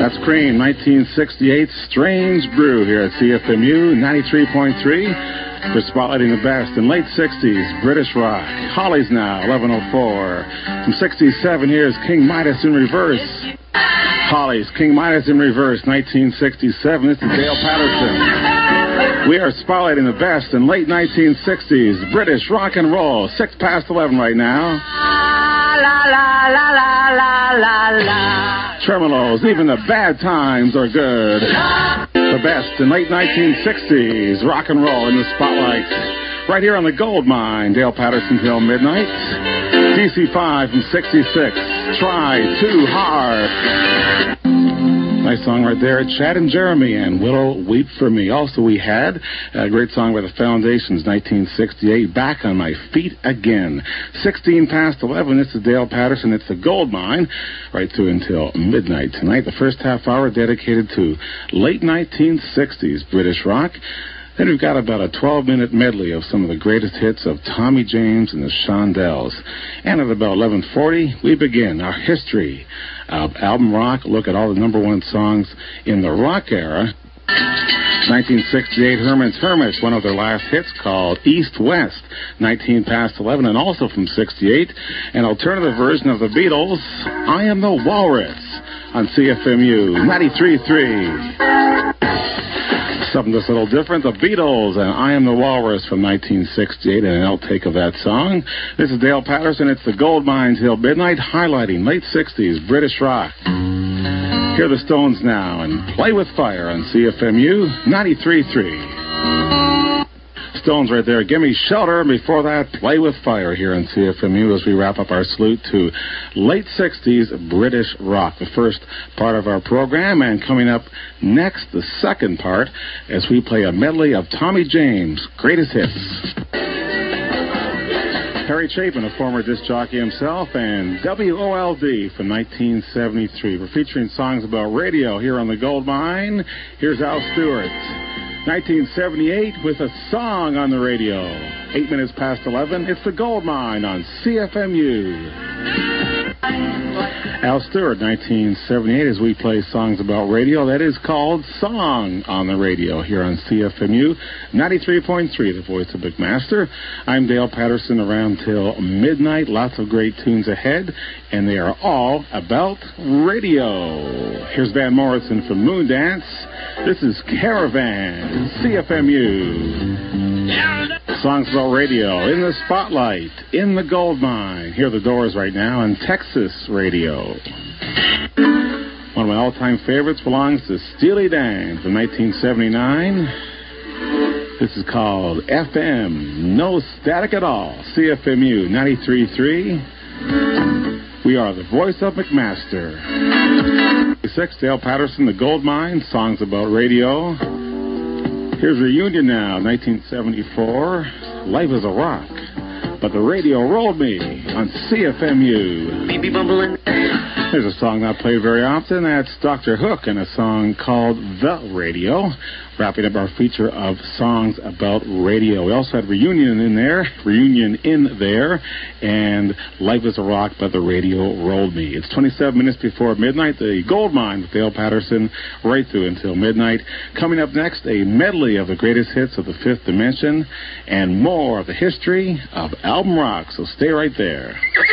That's Cream, 1968, Strange Brew here at CFMU 93.3. We're spotlighting the best in late 60s, British rock. Hollies now, 11:04. From 67 years, King Midas in reverse. Hollies, King Midas in reverse, 1967. This is Dale Patterson. We are spotlighting the best in late 1960s, British rock and roll. 11:06 right now. La la la la la la la. Tremolos, even the bad times are good. The best in late 1960s, rock and roll in the spotlight. Right here on the Gold Mine, Dale Patterson till midnight. DC5 from 66, Try Too Hard. Nice song right there. Chad and Jeremy and Willow Weep for Me. Also, we had a great song by the Foundations, 1968, Back on My Feet Again. 11:16. This is Dale Patterson. It's the Gold Mine, right through until midnight tonight. The first half hour dedicated to late 1960s British rock. Then we've got about a 12-minute medley of some of the greatest hits of Tommy James and the Shondells. And at about 11:40, we begin our history of album rock. Look at all the number one songs in the rock era. 1968, Herman's Hermits, one of their last hits called East West, 19:11. And also from 68, an alternative version of the Beatles, I Am the Walrus, on CFMU 93.3. Something just a little different. The Beatles and I Am the Walrus from 1968, and an outtake of that song. This is Dale Patterson. It's the Gold Mine till midnight, highlighting late 60s British rock. Hear the Stones now and Play with Fire on CFMU 93.3. Stones right there. Give Me Shelter. Before that, Play with Fire here on CFMU as we wrap up our salute to late 60s British rock. The first part of our program, and coming up next, the second part, as we play a medley of Tommy James' greatest hits. Harry Chapin, a former disc jockey himself, and WOLD from 1973. We're featuring songs about radio here on the Gold Mine. Here's Al Stewart. 1978 with a song on the radio. 11:08. It's the Gold Mine on CFMU. Al Stewart, 1978, as we play songs about radio. That is called Song on the Radio here on CFMU 93.3, the voice of McMaster. I'm Dale Patterson, around till midnight. Lots of great tunes ahead, and they are all about radio. Here's Van Morrison from Moondance. This is Caravan, CFMU. Songs about radio in the spotlight, in the Gold Mine. Hear the Doors right now on Texas radio. One of my all-time favorites belongs to Steely Dan from 1979. This is called FM, No Static at All, CFMU 93.3. We are the voice of McMaster. 6, Dale Patterson, the Gold Mine, songs about radio. Here's Reunion now, 1974. Life is a Rock, but the radio rolled me on CFMU. Baby bumbling. There's a song not played very often. That's Dr. Hook and a song called The Radio. Wrapping up our feature of songs about radio. We also had Reunion in there, and Life is a Rock, but the radio rolled me. It's 27 minutes before midnight. The Gold Mine with Dale Patterson right through until midnight. Coming up next, a medley of the greatest hits of the Fifth Dimension and more of the history of album rock. So stay right there.